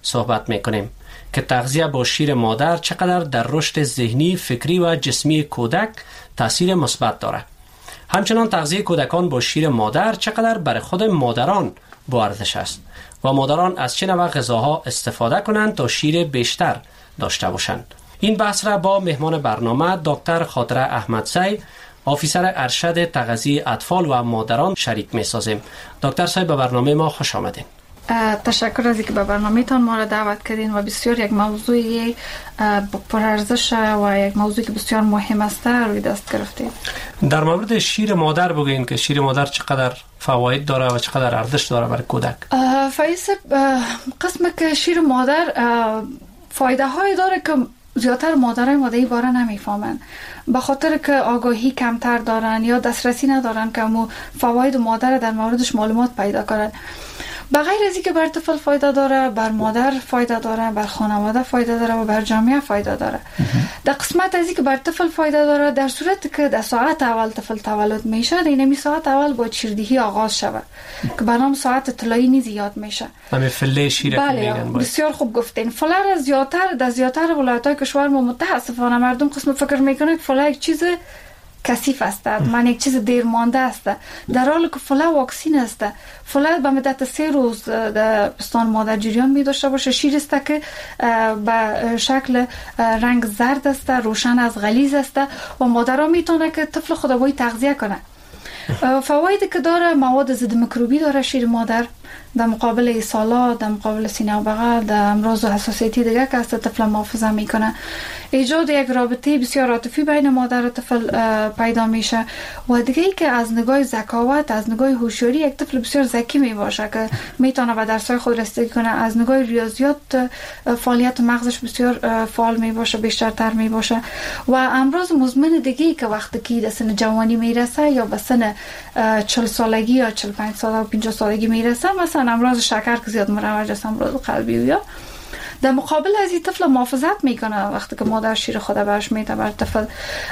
صحبت میکنیم که تغذیه با شیر مادر چقدر در رشد ذهنی، فکری و جسمی کودک تاثیر مثبت دارد. همچنان تغذیه کودکان با شیر مادر چقدر برای خود مادران با ارزش است و مادران از چه نوع غذاها استفاده کنند تا شیر بیشتر داشته باشند. این بحث را با مهمان برنامه دکتر خاطره احمدزی، آفیسر ارشد تغذیه اطفال و مادران شریک می سازیم. دکتر صاحب به برنامه ما خوش آمدین. تشکر از اینکه به برنامه‌تان ما را دعوت کردین و بسیار یک موضوعی پرارزش و یک موضوعی که بسیار مهم است روی دست گرفتید. در مورد شیر مادر بگوین که شیر مادر چقدر فواید داره و چقدر ارزش داره برای کودک. فایز، قسم که شیر مادر فایده های داره که زیادتر مادرای ما این باره نمیفهمن، به خاطر که آگاهی کمتر دارن یا دسترسی ندارن که مو فواید مادر در موردش معلومات پیدا کنن. بغیر از اینکه بر طفل فایده داره، بر مادر فایده داره، بر خانواده فایده داره و بر جامعه فایده داره. در قسمت از اینکه بر طفل فایده داره، در صورت که در ساعت اول طفل تولد میشه، در این ساعت اول با شیردهی آغاز شود که به نام ساعت طلایی نیز یاد میشه. همین فله شیر که میگن. بسیار خوب گفتین. فله در زیادتر ولایت‌های کشور ما متاسفانه مردم قسم فکر میکنه که فله یک چیز کثیف است، من یک چیز دیر مانده است، در حالی که فله واکسین است. فله به مدت 3 روز در پستان مادر جریان می داشته باشه. شیر است که به شکل رنگ زرد است، روشن از غلیظ است و مادرها میتونه که طفل خود باید تغذیه کنه. فوایدی که داره، مواد ضد میکروبی داره شیر مادر، در مقابل ایسالا، در مقابل سینه و بغل، در امراض و حساسیتی دیگه که از طفل محافظه میکنه. ایجاد یک رابطه بسیار عاطفی بین مادر و طفل پیدا میشه و دیگه ای که از نگاه ذکاوت، از نگاه هوشیاری، یک طفل بسیار ذکی میباشه که میتونه به درس‌های خود رسیدگی کنه. از نگاه ریاضیات فعالیت مغزش بسیار فعال میباشه، بیشترتر میباشه. و امراض مزمن دیگه ای که وقتی که به سن جوانی میرسه یا به سن 40 سالگی یا 45 سال و 50 سالگی میرسه، مثلا امراض شکر که زیاد مروج است، امراض قلبی و یا در مقابل از این طفل محافظت میکنه وقتی که مادر شیر خود برش میده بر طفل.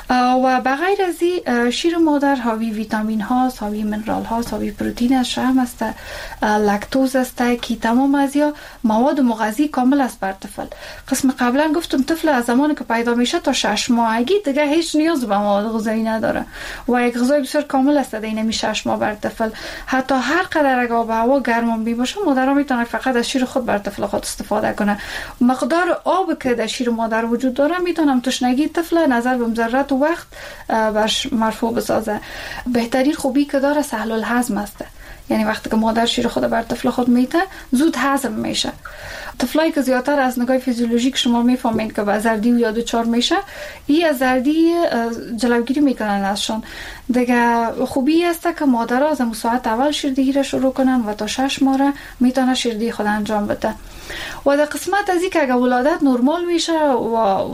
و بغیر از این شیر مادر حاوی ویتامین هاست، حاوی منرال هاست، حاوی پروتئین است، شحم است، لاکتوز است که تمام از یا مواد مغذی کامل است بر طفل. قسم قبلا گفتم طفل از زمانی که پیدا میشه تا 6 ماهگی دیگه هیچ نیاز به مواد غذایی نداره و یک غذای بسیار کامل است در این 6 ماه بر طفل. حتی هر قدر اگه آب و هوا گرم بی باشه، مادرها میتونن فقط از شیر خود بر طفل خود استفاده کنه. مقدار آب که در شیر مادر وجود داره میتونم تشنگی طفل نظر به ذرات و وقت برش مرفوع بسازه. بهترین خوبی که داره سهل الهضم است، یعنی وقتی که مادر شیر خود بر طفل خود میده زود هضم میشه. طفلایی که زیادتر از نگاه فیزیولوژیک شما میفهمید که با زردی و یا دچار میشه، این از زردی جلوگیری میکنن ازشون. دیگه خوبی است که مادرها از ساعت اول شیردهی را شروع کنن و تا 6 ماه میتونه شیردهی خود انجام بده. و در قسمت از این که اگه ولادت نرمال میشه و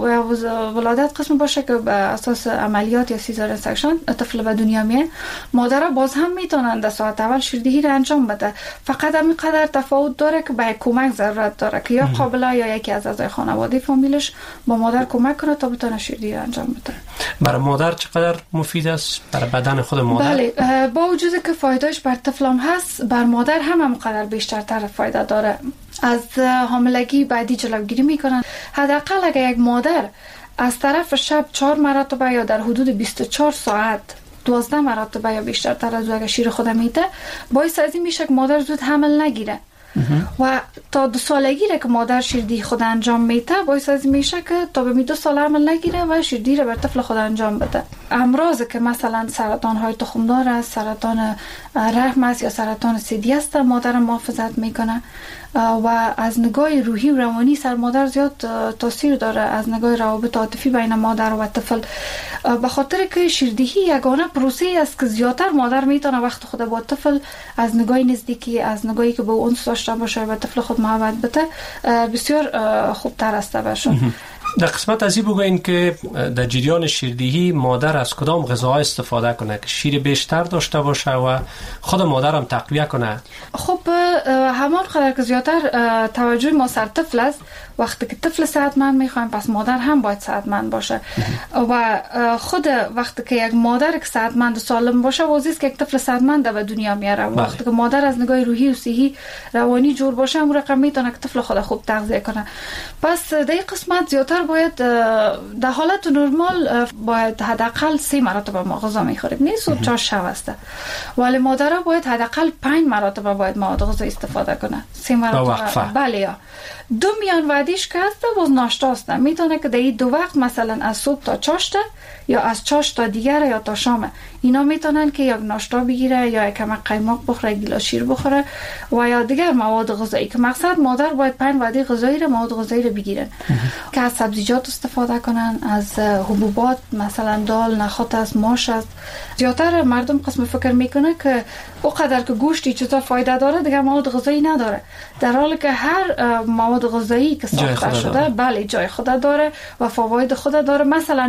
ولادت قسم باشه که به اساس عملیات یا سیزارین سکشن طفل به دنیا میاد، مادرها باز هم میتونن در ساعت اول شیردهی را انجام بده. فقط همین قدر تفاوت داره که به کمک ضرورت داره که یا قابله یا یکی از اعضای خانواده فامیلش با مادر کمک کنه تا بتونه شیردهی را انجام بده. برای مادر چقدر مفید است برای بدن خود مادر؟ بله، با وجود که فایدهش بر طفلم هست، بر مادر هم قدر بیشترتر فایده داره. از حاملگی بعدی جلوگیری میکنن. حداقل اگر یک مادر از طرف شب 4 مرتبه یا در حدود 24 ساعت 12 مرتبه یا بیشترتر از اگر شیر خود میده، باعث از این میشه که مادر زود حمل نگیره. و تا 2 سالگی را که مادر شیردهی خود انجام میده، باعث از میشه که تا به 2 سال حمل نگیره و شیردهی را بر طفل خود انجام بده. امراض که مثلا سرطان های تخمدار است، سرطان رحم است یا سرطان ثدی است، مادر محافظت میکنه. و از نگاه روحی و روانی سر مادر زیاد تاثیر داره، از نگاه روابط عاطفی بین مادر و طفل، به خاطر که شیردهی یگانه پروسه است که زیادتر مادر میتونه وقت خود با طفل از نگاه نزدیکی، از نگاهی که با اون داشته باشه و طفل خود محبت بده، بسیار خوبتر است برشون. در قسمت از این بگوین که در جریان شیردهی مادر از کدام غذاها استفاده کنه که شیر بیشتر داشته باشه و خود مادر هم تقویه کنه؟ خب همان قدر که زیادتر توجه ما سر طفل است، وقتی که طفل صحتمند میخوایم پس مادر هم باید صحتمند باشه و خود وقتی که یک مادر که صحتمند و سالم باشه واضحه که یک طفل صحتمند به دنیا میاره. وقتی که مادر از نگاه روحی و صحی روانی جور باشه اون رقم میتونه که طفل خود خوب تغذیه کنه. پس در این قسمت زیادتر باید در حالت نرمال باید حداقل 3 مرتبه ما غذا میخوریم، نه صبح چا شب است، ولی مادرها باید حداقل 5 مرتبه باید مواد غذایی استفاده کنه. 3 مرتبه بله. یا دو میان وعدیش که هست باز ناشتا است، میتونه که در این 2 وقت مثلا از صبح تا چاشت یا از چاشت تا دیگر یا تا شام اینا میتونن که یک ناشتا بگیره یا یک کمک قیماق بخوره، یک گیلاس شیر بخوره و یا دیگر مواد غذایی که مقصد مادر باید 5 وعده غذایی رو مواد غذایی رو بگیرن که از سبزیجات استفاده کنن، از حبوبات مثلا دال، نخود است، ماش است. زیادتر مردم قسم فکر میکنه که اونقدر که گوشتی چطور فایده داره دیگه مواد غذایی نداره، در حالی که هر مواد غذایی که ساخته شده بله جای خود داره و فواید خود داره. مثلا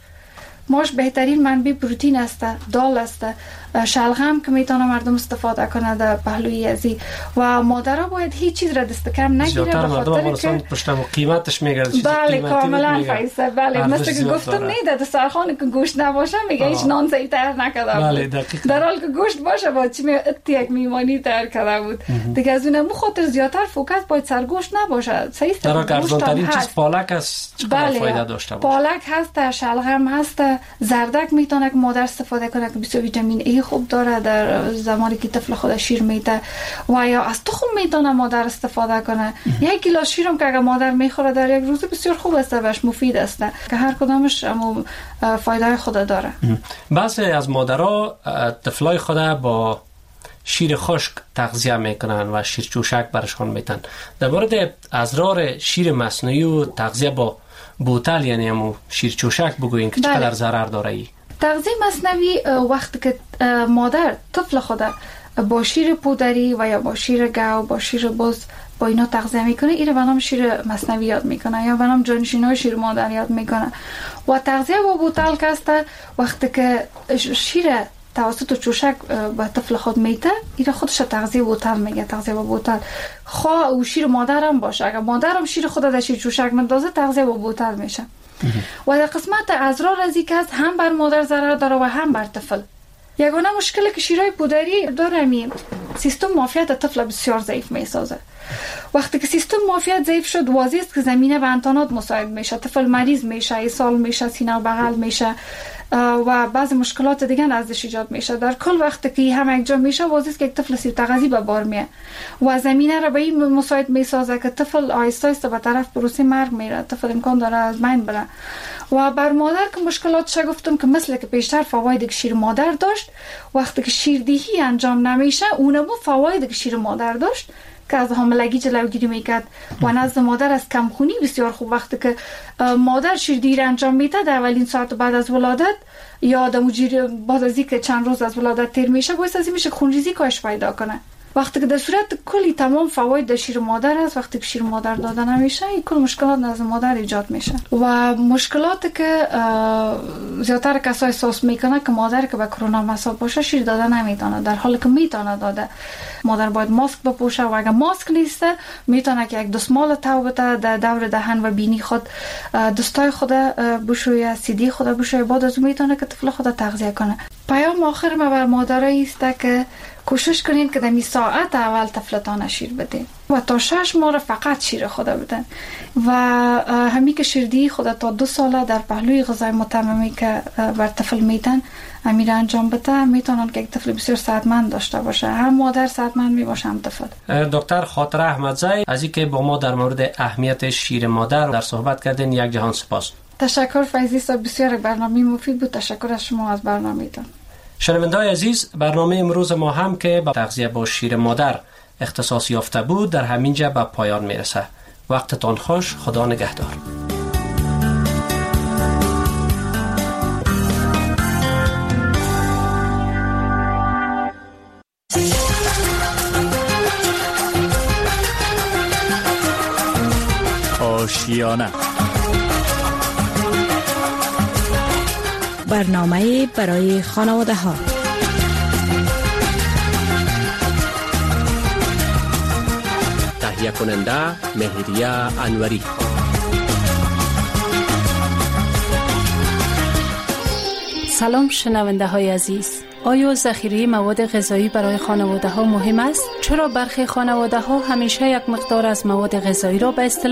ماش بهترین منبع پروتئین است، دال است، شلغم که میتونه مردم استفاده کنه در پهلوی ازی و مادرها باید هیچ چیز را دست کم نگیره به خاطر که پشتم قیمتش میگرده. بله کاملا فایسه. بله مثل که گفتم نیده دسترخوان که گوشت نباشه میگه هیچ نان زی تر نکرده بود. بله دقیقاً. در حالی که گوشت باشه با چی یک میمانی تر کرده بود دیگه. از اون خاطر زیادتر فوکس باید سر گوشت نباشه. صحیح است. در ارزان ترین چیز پالک است، چقدر فایده داشته باشه. پالک هست، شلغم هست، زردک میتونه که مادر استفاده کنه که بسیار ویتامین ای خوب داره در زمانی که طفل خود شیر میده و یا از تخم میتونه مادر استفاده کنه. یک گیلاس شیرم که اگر مادر میخوره در یک روز بسیار خوب است، بهش مفید است که هر کدامش فایده خود داره. بعضی از مادرها طفلای خود با شیر خشک تغذیه میکنن و شیر چوشک برشان میتن. در مورد اضرار شیر مصنوعی و تغذیه با بوتل یعنی همون شیر چوشک بگوین که چقدر ضرر داره ای؟ تغذیه مصنوعی وقتی که مادر طفل خود با شیر پودری و یا با شیر گاو با شیر بز با اینا تغذیه میکنه، این رو به نام شیر مصنوعی یاد میکنه یا به نام جانشینای شیر مادر یاد میکنه. و تغذیه با بوتل که است وقتی که شیر توسط چوشک به طفل خود میته، این خودش تغذیه بوتل میگه. تغذیه با بوتل خواه او شیر مادر هم باشه، اگر مادر هم شیر خود در شیر چوشک مندازه تغذیه با بوتل میشه. و در قسمت اضرار از این که هم بر مادر ضرر داره و هم بر طفل. یگانه مشکلی که شیرای پودری داره سیستم معافیت طفل بسیار ضعیف میسازه. وقتی که سیستم معافیت ضعیف شد واضح است که زمینه به انتانات مساعد میشه، طفل مریض میشه، اسهال میشه، سینه و بغل میشه و بعضی مشکلات دیگه ازش ایجاد میشه. در کل وقتی که هم یک جا میشه واضح است که یک طفل سیرتغذی به بار میه و زمینه را به این مساعد میسازه که طفل آهسته آهسته به طرف پروسه مرگ میره، طفل امکان داره از بین بره. و بر مادر که مشکلاتش گفتم که مثل که بیشتر فواید که شیر مادر داشت، وقتی که شیردهی انجام نمیشه اونم فواید که شیر مادر داشت که از حاملگی جلوگیری میکرد و نزد مادر از کمخونی بسیار خوب. وقتی که مادر شیردهی انجام میده در اولین ساعت بعد از ولادت یا بعد از اینکه چند روز از ولادت تیر میشه باعث از این میشه خونریزی کاهش پیدا کنه. وقتی که در صورت کلی تمام فواید در شیر مادر است، وقتی که شیر مادر داده نمیشه این کل مشکلات نزد مادر ایجاد میشه و مشکلاتی که زیادتر کسا احساس میکنه که مادر که به کرونا مصاب باشه شیر داده نمیتونه، در حالی که میتونه داده. مادر باید ماسک بپوشه و اگر ماسک نیست میتونه که یک دستمال تو بده در دور دهن و بینی خود، دستای خود بشویه، سیدی خود بشویه، بعد از میتونه که طفل خود تغذیه کنه. پیام آخر ما بر مادرای است که کوشش کنین که در ساعت اول طفلتان شیر بدین و تا 6 ماه فقط شیر خود بدن و همین که شیردهی خود تا 2 ساله در پهلوی غذای متممی که بر طفل میدن امیر انجام بده میتونن که یک طفل بسیار صحتمند داشته باشه، هم مادر صحتمند می باشه هم طفل. دکتر خاطره احمدزی از اینکه با ما در مورد اهمیت شیر مادر در صحبت کردین یک جهان سپاس. تشکر فیضی صاحب، بسیار برنامه مفید بود. تشکر از شما از برنامه‌تان. شنونده‌های عزیز، برنامه امروز ما هم که با تغذیه با شیر مادر اختصاص یافته بود در همینجا به پایان میرسه. وقتتان خوش، خدا نگهدار. آشیانه برنامه برای خانواده ها. تهیه کننده مهریه انوری. سلام شنونده های عزیز. آیا ذخیره مواد غذایی برای خانواده ها مهم است؟ چرا برخی خانواده ها همیشه یک مقدار از مواد غذایی را به اصطلاح